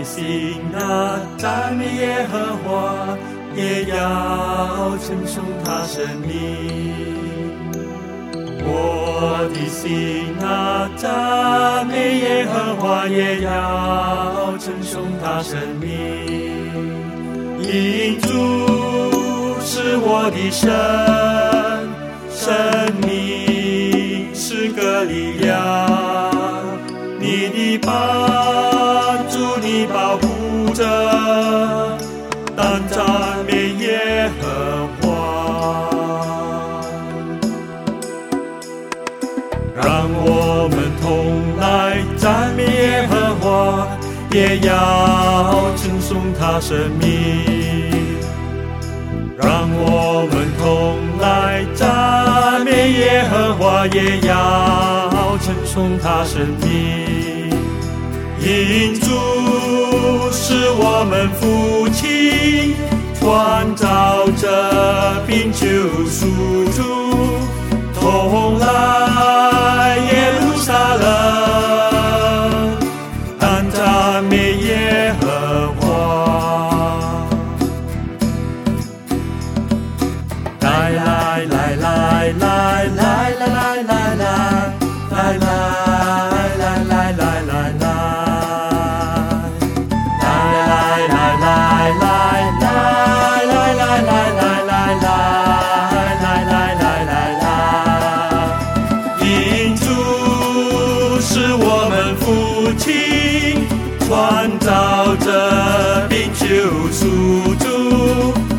的心啊，赞美耶和华，也要称颂他生命。我的心啊，赞美耶和华，也要称颂他生命。因主是我的神，生命是个力量。你的帮助，你保护着，当赞美耶和华。让我们同来赞美耶和华，也要称颂他生命。让我们同来赞美耶和华，也要称颂他生命。因主是我们父亲，创造者并救赎主，同来耶路撒冷，当赞美耶和华。来来来来来来来来来来来来来来来来。创造者并救赎主，